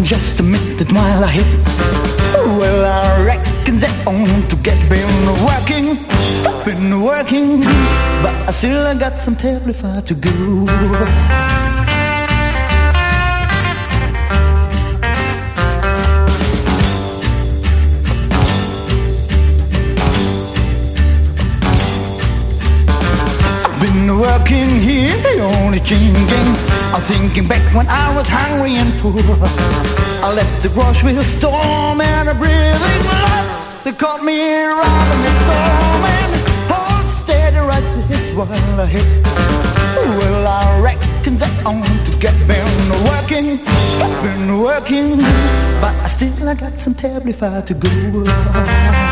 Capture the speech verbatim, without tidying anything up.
just a minute while I hit. Well, I reckon that on to get been working, been working, but I still I got some terribly far to go. Been working here, the only thinking, I'm thinking back when I was hungry and poor. I left the grocery store, man, a breathing blood. They caught me right in the storm and hold steady right to hit while I hit. Well, I reckon that on to get been working, been working, but I still I got some terribly far to go.